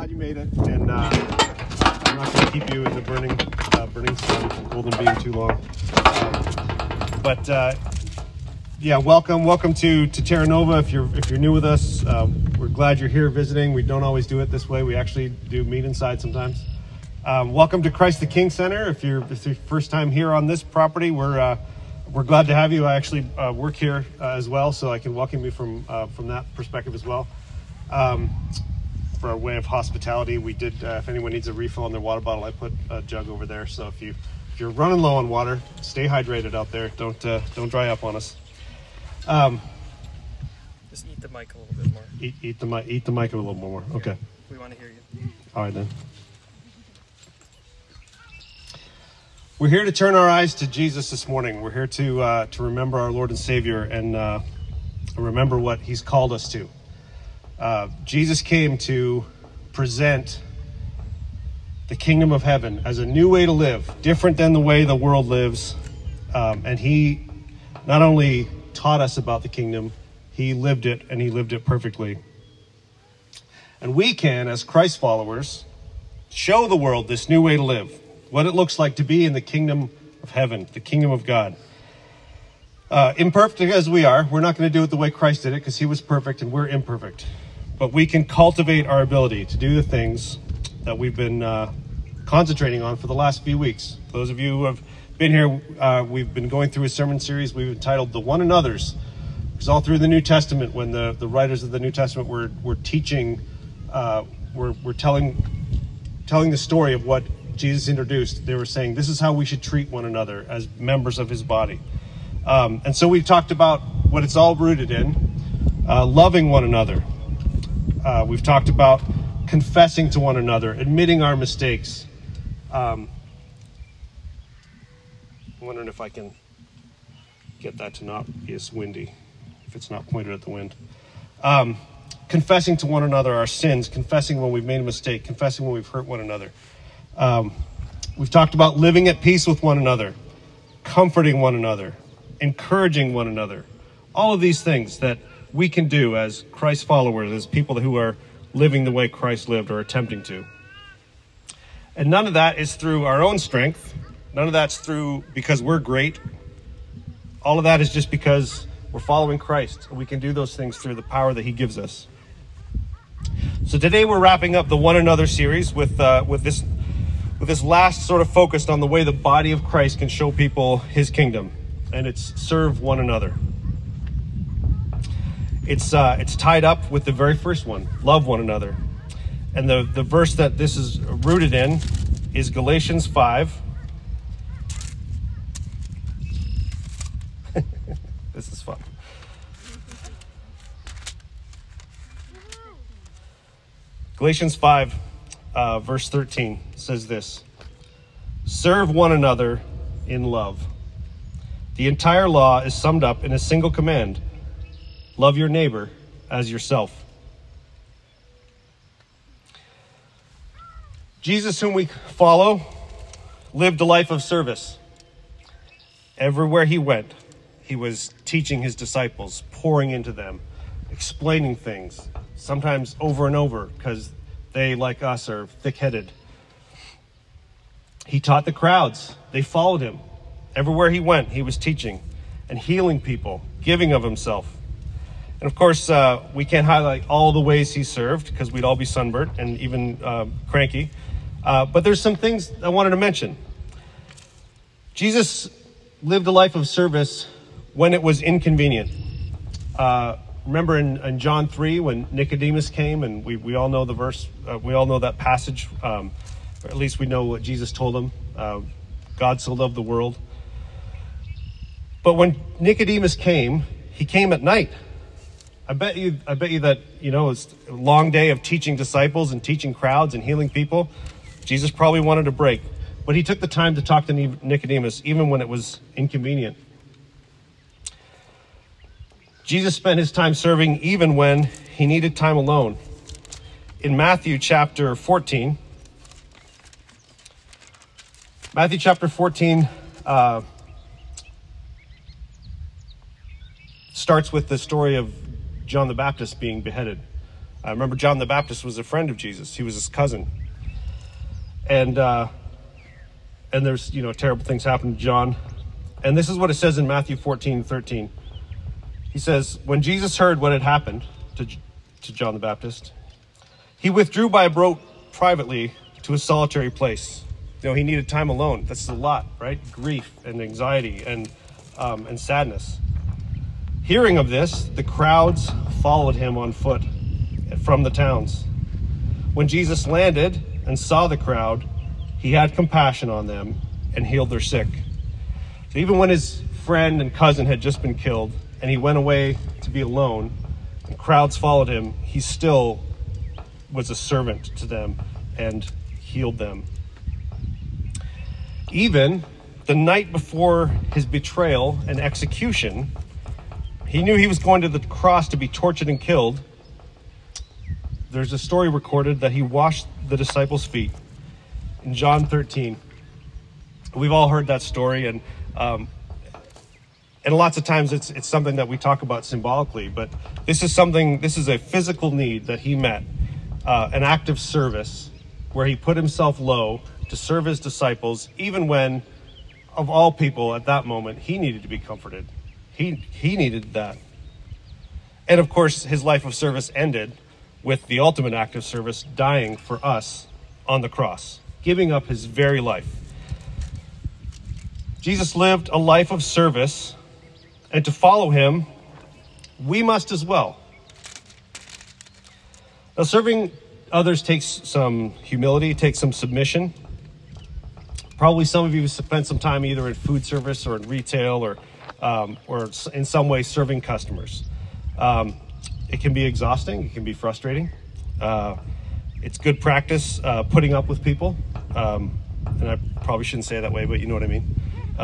glad you made it, and I'm not going to keep you in the burning sun, golden being too long. Yeah, welcome to Terra Nova. If you're new with us, we're glad you're here visiting. We don't always do it this way. We actually do meet inside sometimes. Welcome to Christ the King Center. If it's your first time here on this property, we're glad to have you. I actually work here as well, so I can welcome you from that perspective as well. For our way of hospitality, we did. If anyone needs a refill on their water bottle, I put a jug over there. So if you're running low on water, stay hydrated out there. Don't dry up on us. Just eat the mic a little bit more. Eat the mic a little more. Okay. We want to hear you. All right then. We're here to turn our eyes to Jesus this morning. We're here to remember our Lord and Savior and remember what He's called us to. Jesus came to present the kingdom of heaven as a new way to live, different than the way the world lives. And He not only taught us about the kingdom, He lived it, and He lived it perfectly. And we can, as Christ followers, show the world this new way to live, what it looks like to be in the kingdom of heaven, the kingdom of God. Imperfect as we are, we're not going to do it the way Christ did it, because He was perfect and we're imperfect. But we can cultivate our ability to do the things that we've been concentrating on for the last few weeks. Those of you who have been here, we've been going through a sermon series we've entitled The One Another's. It's all through the New Testament when the writers of the New Testament were teaching, were telling the story of what Jesus introduced. They were saying, this is how we should treat one another as members of His body. And so we talked about what it's all rooted in, loving one another. We've talked about confessing to one another, admitting our mistakes. I'm wondering if I can get that to not be as windy, if it's not pointed at the wind. Confessing to one another our sins, confessing when we've made a mistake, confessing when we've hurt one another. We've talked about living at peace with one another, comforting one another, encouraging one another. All of these things that we can do as Christ followers, as people who are living the way Christ lived or attempting to. And none of that is through our own strength. None of that's through because we're great. All of that is just because we're following Christ. And we can do those things through the power that He gives us. So today we're wrapping up the One Another series with this last sort of focused on the way the body of Christ can show people His kingdom. And it's serve one another. It's tied up with the very first one, love one another. And the verse that this is rooted in is Galatians 5. This is fun. Galatians 5, verse 13 says this: serve one another in love. The entire law is summed up in a single command: love your neighbor as yourself. Jesus, whom we follow, lived a life of service. Everywhere He went, He was teaching His disciples, pouring into them, explaining things, sometimes over and over, because they, like us, are thick-headed. He taught the crowds. They followed Him. Everywhere He went, He was teaching and healing people, giving of Himself. And of course, we can't highlight all the ways He served, because we'd all be sunburnt and even cranky. But there's some things I wanted to mention. Jesus lived a life of service when it was inconvenient. Remember in John 3 when Nicodemus came, and we all know the verse, we all know that passage, or at least we know what Jesus told him. God so loved the world. But when Nicodemus came, he came at night. I bet you that, it's a long day of teaching disciples and teaching crowds and healing people. Jesus probably wanted a break, but He took the time to talk to Nicodemus, even when it was inconvenient. Jesus spent His time serving even when He needed time alone. In Matthew chapter 14, starts with the story of John the Baptist being beheaded. I remember John the Baptist was a friend of Jesus. He was his cousin. And there's, terrible things happen to John. And this is what it says in Matthew 14:13. He says, when Jesus heard what had happened to John the Baptist, he withdrew by a boat privately to a solitary place. He needed time alone. That's a lot, right? Grief and anxiety and sadness. Hearing of this, the crowds followed him on foot from the towns. When Jesus landed and saw the crowd, he had compassion on them and healed their sick. So even when his friend and cousin had just been killed and he went away to be alone and crowds followed him, he still was a servant to them and healed them. Even the night before his betrayal and execution, he knew he was going to the cross to be tortured and killed. There's a story recorded that he washed the disciples' feet in John 13. We've all heard that story, and lots of times it's something that we talk about symbolically, but this is a physical need that he met, an act of service where he put himself low to serve his disciples, even when, of all people at that moment, he needed to be comforted. He needed that. And of course, his life of service ended with the ultimate act of service, dying for us on the cross, giving up his very life. Jesus lived a life of service, and to follow him, we must as well. Now, serving others takes some humility, takes some submission. Probably some of you have spent some time either in food service or in retail or in some way serving customers. It can be exhausting. It can be frustrating. It's good practice putting up with people. And I probably shouldn't say it that way, but you know what I mean.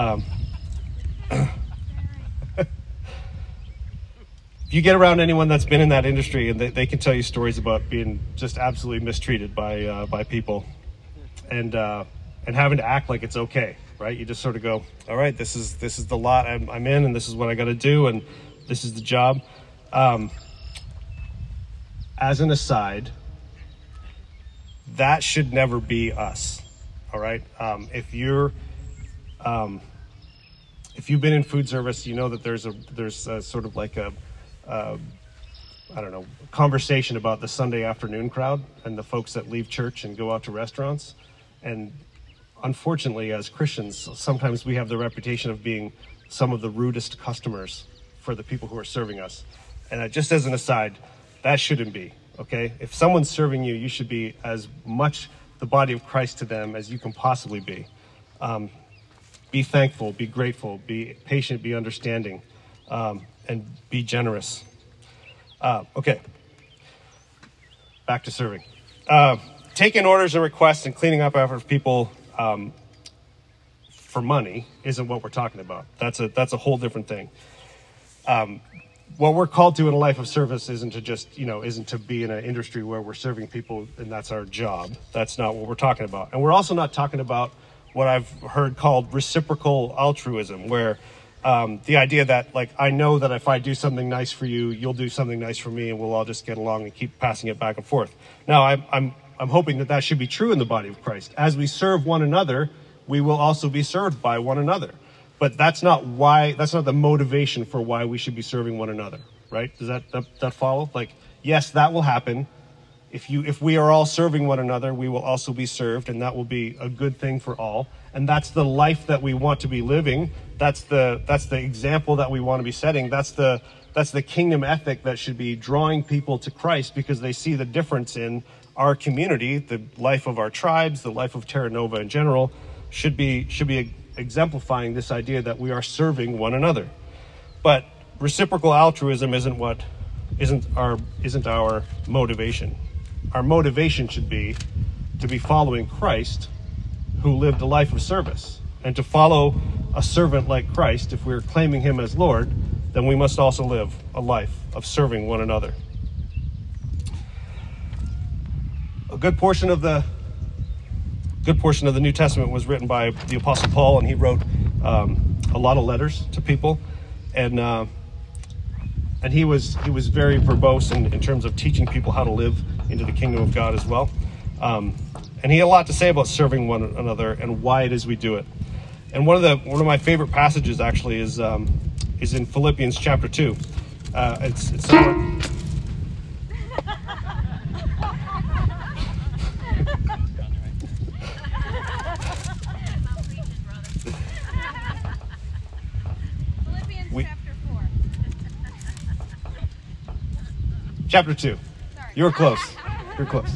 If you get around anyone that's been in that industry, and they can tell you stories about being just absolutely mistreated by people, and having to act like it's okay, right? You just sort of go, all right, this is the lot I'm in, and this is what I got to do, and this is the job. As an aside, that should never be us. All right. If you've been in food service, you know that there's a sort of like a conversation about the Sunday afternoon crowd and the folks that leave church and go out to restaurants. And unfortunately, as Christians, sometimes we have the reputation of being some of the rudest customers for the people who are serving us. And just as an aside, that shouldn't be, okay? If someone's serving you, you should be as much the body of Christ to them as you can possibly be. Be thankful, be grateful, be patient, be understanding, and be generous. Okay, back to serving. Taking orders and requests and cleaning up after people for money isn't what we're talking about. That's a whole different thing. What we're called to in a life of service isn't to be in an industry where we're serving people and that's our job. That's not what we're talking about. And we're also not talking about what I've heard called reciprocal altruism, where the idea that, like, I know that if I do something nice for you, you'll do something nice for me, and we'll all just get along and keep passing it back and forth. Now, I'm hoping that should be true in the body of Christ. As we serve one another, we will also be served by one another. But that's not the motivation for why we should be serving one another, right? Does that follow? Like, yes, that will happen. If we are all serving one another, we will also be served, and that will be a good thing for all. And that's the life that we want to be living. That's the example that we want to be setting. That's the kingdom ethic that should be drawing people to Christ, because they see the difference in our community, the life of our tribes, the life of Terra Nova in general, should be exemplifying this idea that we are serving one another. But reciprocal altruism isn't our motivation. Our motivation should be to be following Christ, who lived a life of service. And to follow a servant like Christ, if we're claiming him as Lord, then we must also live a life of serving one another. A good portion of the New Testament was written by the Apostle Paul, and he wrote a lot of letters to people. And And he was very verbose in terms of teaching people how to live into the kingdom of God as well. And he had a lot to say about serving one another and why it is we do it. And one of my favorite passages actually is in Philippians chapter 2. It's somewhere. Chapter 2. You're close. You're close.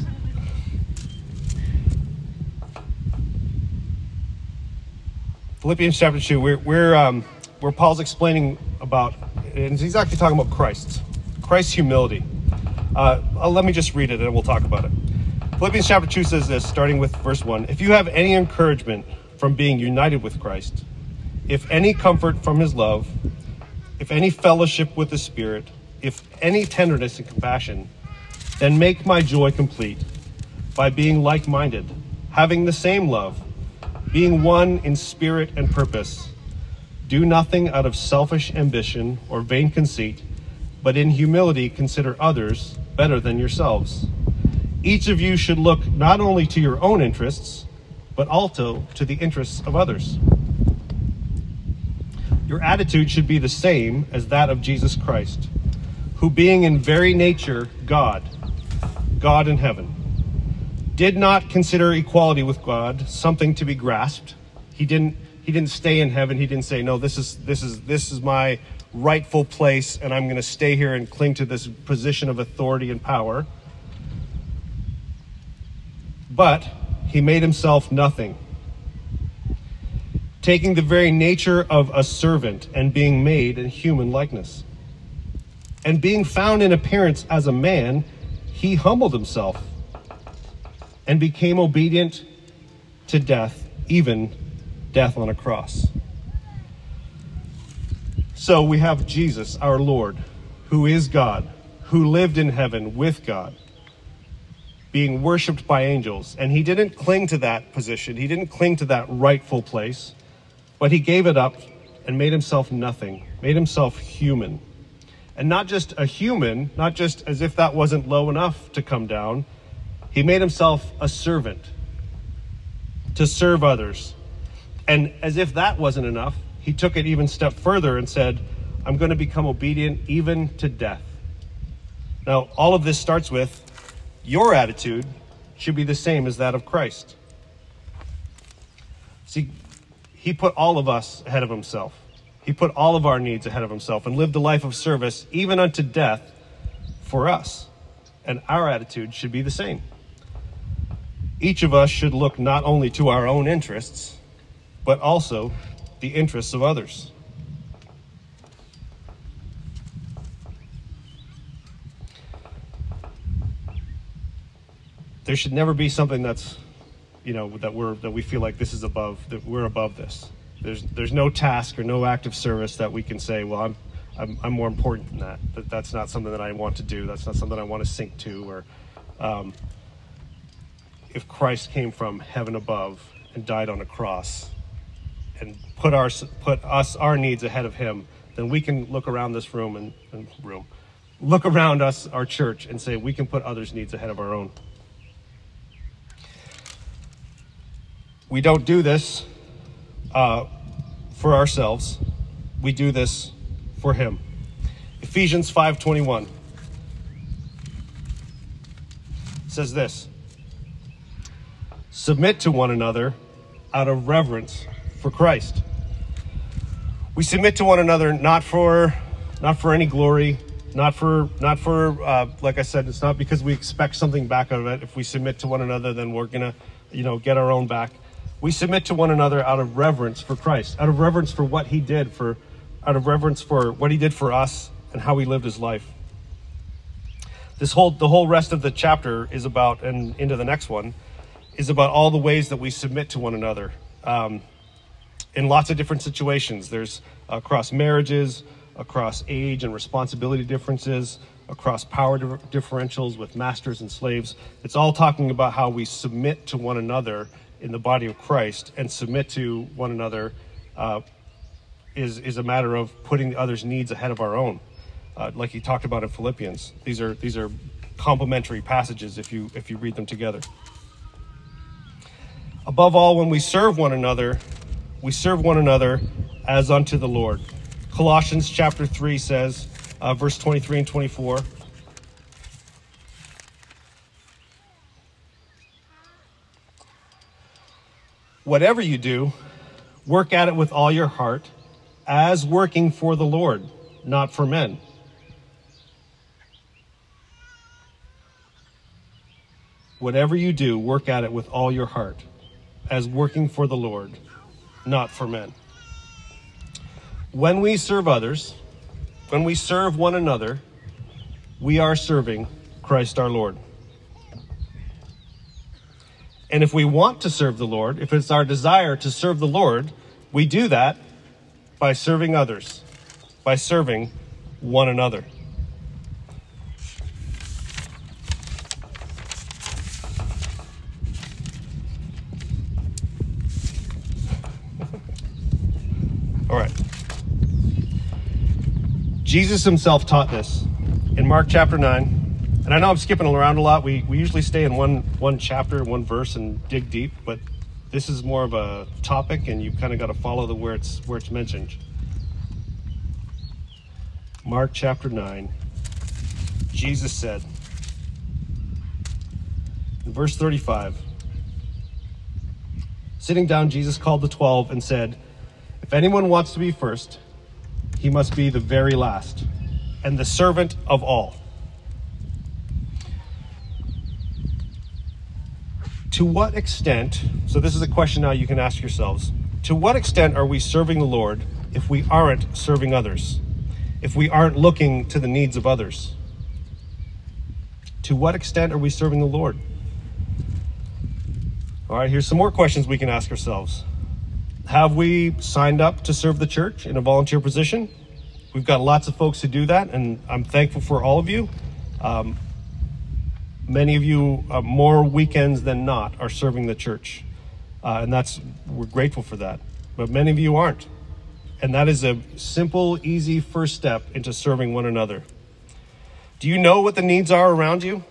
Philippians chapter 2. Where Paul's explaining about, and he's actually talking about Christ's humility. Let me just read it and we'll talk about it. Philippians chapter 2 says this, starting with verse 1. If you have any encouragement from being united with Christ, if any comfort from his love, if any fellowship with the Spirit, if any tenderness and compassion, then make my joy complete by being like-minded, having the same love, being one in spirit and purpose. Do nothing out of selfish ambition or vain conceit, but in humility consider others better than yourselves. Each of you should look not only to your own interests, but also to the interests of others. Your attitude should be the same as that of Jesus Christ, who being in very nature God in heaven, did not consider equality with God something to be grasped. He didn't stay in heaven. He didn't say, no, this is my rightful place, and I'm going to stay here and cling to this position of authority and power. But he made himself nothing, taking the very nature of a servant and being made in human likeness. And being found in appearance as a man, he humbled himself and became obedient to death, even death on a cross. So we have Jesus, our Lord, who is God, who lived in heaven with God, being worshipped by angels. And he didn't cling to that position. He didn't cling to that rightful place, but he gave it up and made himself nothing, made himself human. And not just a human, not just as if that wasn't low enough to come down. He made himself a servant to serve others. And as if that wasn't enough, he took it even a step further and said, I'm going to become obedient even to death. Now, all of this starts with your attitude should be the same as that of Christ. See, he put all of us ahead of himself. He put all of our needs ahead of himself and lived a life of service, even unto death, for us. And our attitude should be the same. Each of us should look not only to our own interests, but also the interests of others. There should never be something that's, that we feel like this is above, that we're above this. There's no task or no act of service that we can say, well, I'm more important than that. That's not something that I want to do. That's not something I want to sink to. Or if Christ came from heaven above and died on a cross and put our needs ahead of him, then we can look around this room look around us, our church, and say we can put others' needs ahead of our own. We don't do this for ourselves. We do this for him. Ephesians 5:21 says this: submit to one another out of reverence for Christ. We submit to one another not for any glory, not for like I said, it's not because we expect something back out of it. If we submit to one another, then we're gonna get our own back. We submit to one another out of reverence for Christ, out of reverence for what he did, out of reverence for what he did for us and how he lived his life. The whole rest of the chapter is about, and into the next one, is about all the ways that we submit to one another in lots of different situations. There's across marriages, across age and responsibility differences, across power differentials with masters and slaves. It's all talking about how we submit to one another in the body of Christ, and submit to one another is a matter of putting the other's needs ahead of our own. like he talked about in Philippians. These are complementary passages if you read them together. Above all, when we serve one another as unto the Lord. Colossians chapter 3 says, verse 23 and 24. Whatever you do, work at it with all your heart, as working for the Lord, not for men. Whatever you do, work at it with all your heart, as working for the Lord, not for men. When we serve others, when we serve one another, we are serving Christ our Lord. And if we want to serve the Lord, if it's our desire to serve the Lord, we do that by serving others, by serving one another. All right. Jesus himself taught this in Mark chapter 9. And I know I'm skipping around a lot. We usually stay in one chapter, one verse, and dig deep, but this is more of a topic, and you kind of got to follow where it's mentioned. Mark chapter 9. Jesus said, in verse 35, sitting down, Jesus called the 12 and said, "If anyone wants to be first, he must be the very last, and the servant of all." To what extent, so this is a question now you can ask yourselves, to what extent are we serving the Lord if we aren't serving others? If we aren't looking to the needs of others? To what extent are we serving the Lord? All right, here's some more questions we can ask ourselves. Have we signed up to serve the church in a volunteer position? We've got lots of folks who do that, and I'm thankful for all of you. Many of you, more weekends than not, are serving the church. And we're grateful for that. But many of you aren't. And that is a simple, easy first step into serving one another. Do you know what the needs are around you?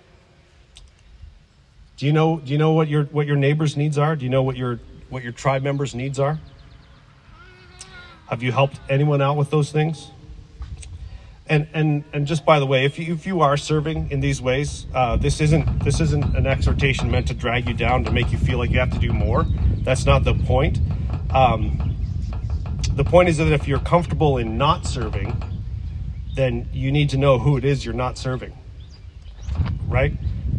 Do you know what your neighbor's needs are? Do you know what your tribe members' needs are? Have you helped anyone out with those things? And just by the way, if you are serving in these ways, this isn't an exhortation meant to drag you down to make you feel like you have to do more. That's not the point. The point is that if you're comfortable in not serving, then you need to know who it is you're not serving, right?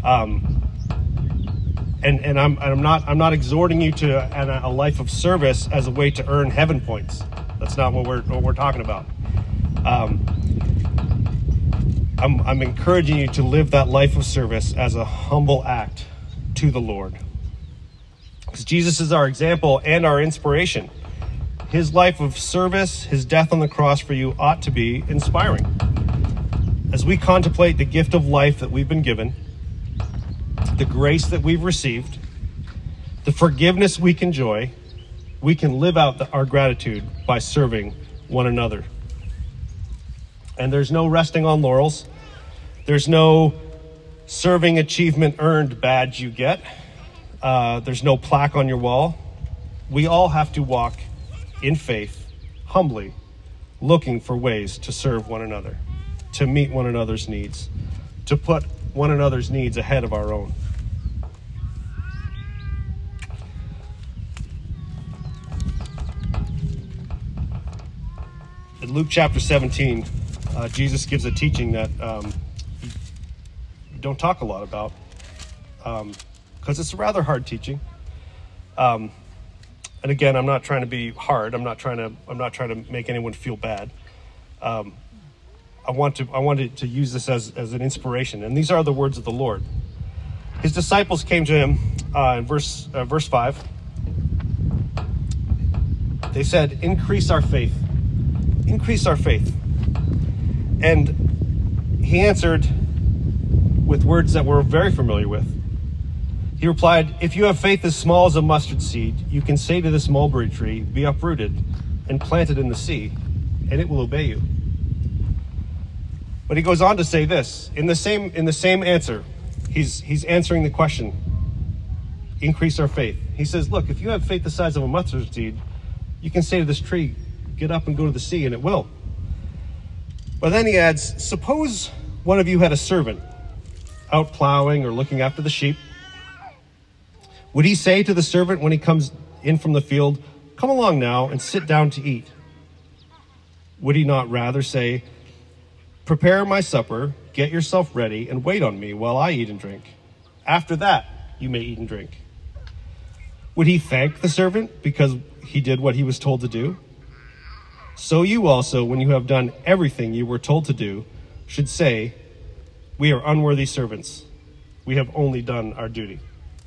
And I'm not exhorting you to a life of service as a way to earn heaven points. That's not what we're talking about. I'm encouraging you to live that life of service as a humble act to the Lord. Because Jesus is our example and our inspiration. His life of service, his death on the cross for you ought to be inspiring. As we contemplate the gift of life that we've been given, the grace that we've received, the forgiveness we can enjoy, we can live out our gratitude by serving one another. And there's no resting on laurels. There's no serving achievement earned badge you get. There's no plaque on your wall. We all have to walk in faith, humbly, looking for ways to serve one another, to meet one another's needs, to put one another's needs ahead of our own. In Luke chapter 17, Jesus gives a teaching that we don't talk a lot about because it's a rather hard teaching. And again, I'm not trying to be hard. I'm not trying to make anyone feel bad. I wanted to use this as an inspiration. And these are the words of the Lord. His disciples came to him in verse 5. They said, "Increase our faith. Increase our faith." And he answered with words that we're very familiar with. He replied, "If you have faith as small as a mustard seed, you can say to this mulberry tree, 'Be uprooted and planted in the sea,' and it will obey you. But he goes on to say this in the same answer. He's answering the question. Increase our faith. He says, look, if you have faith the size of a mustard seed, you can say to this tree, get up and go to the sea, and it will. But then he adds, suppose one of you had a servant out plowing or looking after the sheep. Would he say to the servant when he comes in from the field, come along now and sit down to eat? Would he not rather say, prepare my supper, get yourself ready, and wait on me while I eat and drink? After that, you may eat and drink. Would he thank the servant because he did what he was told to do? So you also, when you have done everything you were told to do, should say, we are unworthy servants. We have only done our duty.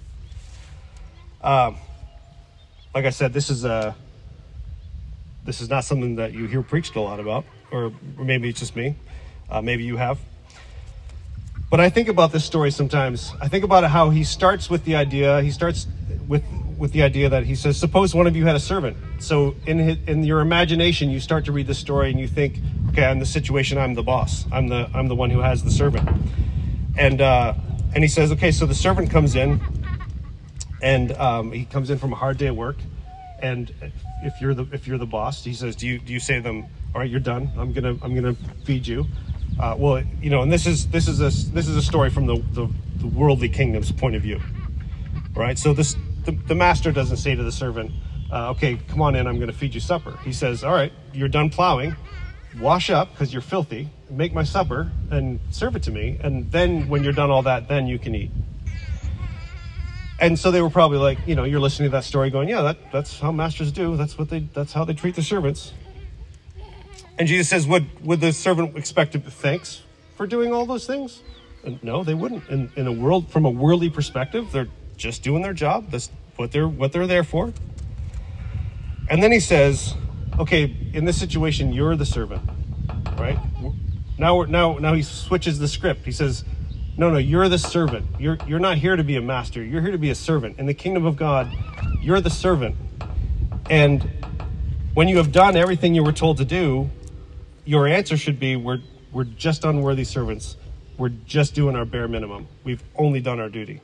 Like I said, this is not something that you hear preached a lot about, or maybe it's just me. Maybe you have. But I think about this story sometimes. I think about how he starts with the idea. He starts with the idea that he says, suppose one of you had a servant. So in your imagination, you start to read the story and you think, okay, in the situation, I'm the boss. I'm the one who has the servant. And he says, okay, so the servant comes in, and he comes in from a hard day at work. And if you're the boss, he says, do you say to them, all right, you're done. I'm gonna feed you. Well, and this is a story from the worldly kingdom's point of view, right? So the master doesn't say to the servant, okay, come on in, I'm going to feed you supper. He says, all right, you're done plowing, wash up because you're filthy, make my supper and serve it to me, and then when you're done all that, then you can eat. And so they were probably like, you're listening to that story going, yeah, that's how masters do. That's how they treat the servants. And Jesus says, would the servant expect thanks for doing all those things? And no, they wouldn't. From a worldly perspective, they're just doing their job. That's what they're there for. And then he says, okay, in this situation, you're the servant, right? Now he switches the script. He says, no, you're the servant. You're not here to be a master. You're here to be a servant. In the kingdom of God, you're the servant. And when you have done everything you were told to do, your answer should be, we're just unworthy servants. We're just doing our bare minimum. We've only done our duty.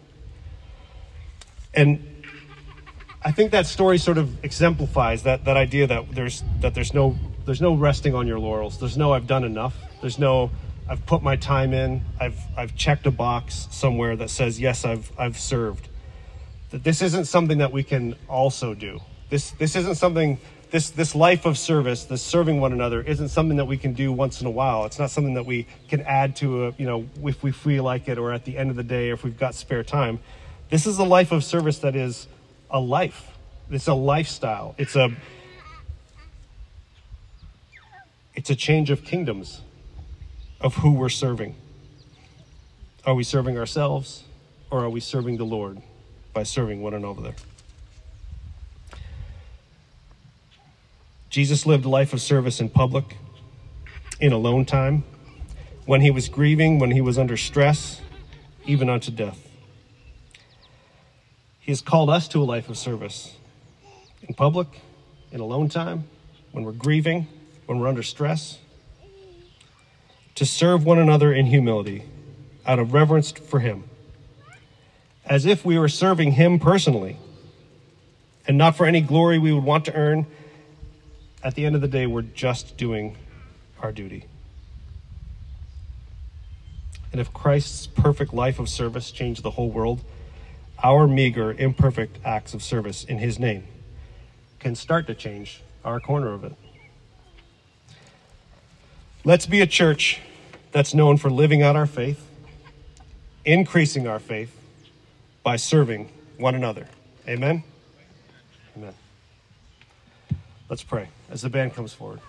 And I think that story sort of exemplifies that idea that there's no resting on your laurels. There's no I've done enough. There's no I've put my time in. I've checked a box somewhere that says yes, I've served. That this isn't something that we can also do. This isn't something. This life of service, this serving one another, isn't something that we can do once in a while. It's not something that we can add to if we feel like it, or at the end of the day, or if we've got spare time. This is a life of service that is a life. It's a lifestyle. It's a change of kingdoms of who we're serving. Are we serving ourselves, or are we serving the Lord by serving one another? Jesus lived a life of service in public, in alone time, when he was grieving, when he was under stress, even unto death. He has called us to a life of service in public, in alone time, when we're grieving, when we're under stress, to serve one another in humility, out of reverence for him, as if we were serving him personally, and not for any glory we would want to earn. At the end of the day, we're just doing our duty. And if Christ's perfect life of service changed the whole world, our meager, imperfect acts of service in his name can start to change our corner of it. Let's be a church that's known for living out our faith, increasing our faith by serving one another. Amen? Amen. Let's pray as the band comes forward.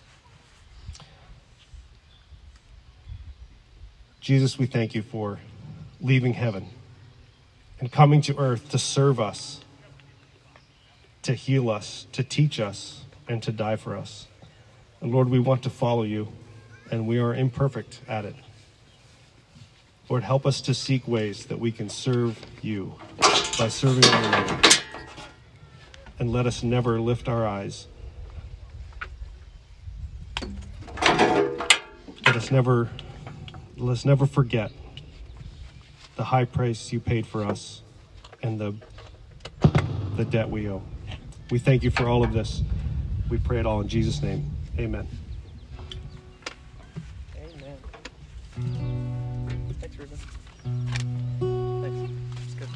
Jesus, we thank you for leaving heaven and coming to earth to serve us, to heal us, to teach us, and to die for us. And Lord, we want to follow you, and we are imperfect at it. Lord, help us to seek ways that we can serve you by serving one another. And let us never lift our eyes. Let us never Let's never forget the high price you paid for us and the debt we owe. We thank you for all of this. We pray it all in Jesus' name. Amen. Amen. Thanks, Ruben. Thanks. It's good.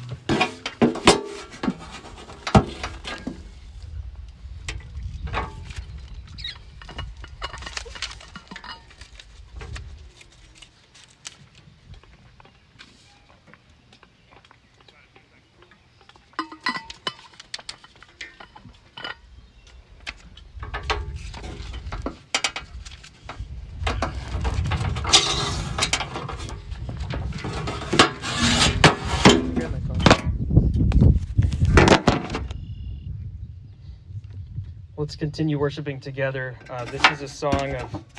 Grab my phone. Let's continue worshiping together. This is a song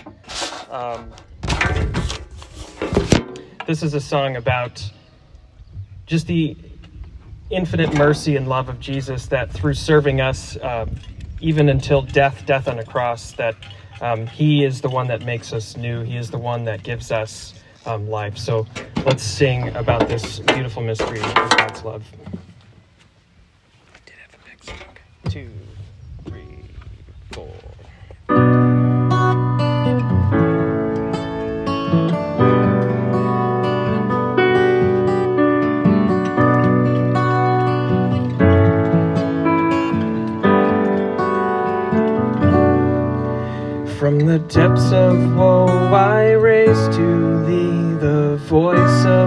about just the infinite mercy and love of Jesus, that through serving us, even until death on a cross, that he is the one that makes us new. He is the one that gives us life. So let's sing about this beautiful mystery of God's love. I did have a mix. Okay. 2, 3, 4. From the depths of woe I raise to thee the voice of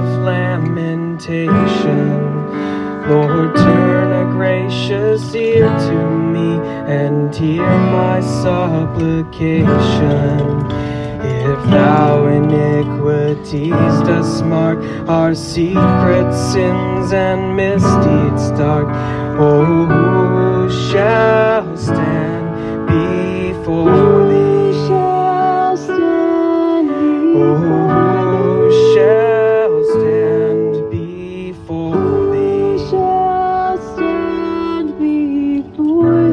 lamentation. Lord, turn a gracious ear to me and hear my supplication. If thou iniquities dost mark our secret sins and misdeeds dark, oh, who shall stand before thee? Oh, who shall stand before thee? Who shall stand before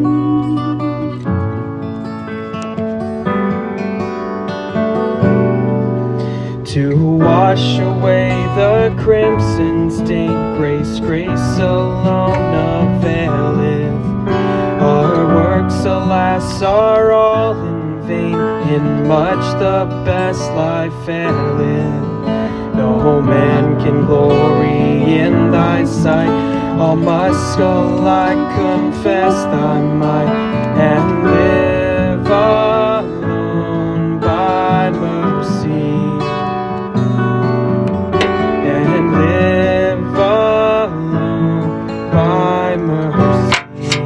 thee? To wash away the crimson stain, grace alone availeth. Our works, alas, are all in vain. In much the best life faileth. No man can glory in thy sight. All must alike confess thy might, and live alone by mercy. And live alone by mercy.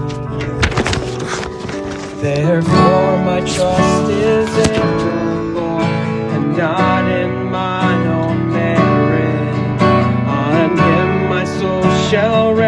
Therefore my trust is in the Lord, and not in mine own merit. On him my soul shall rest.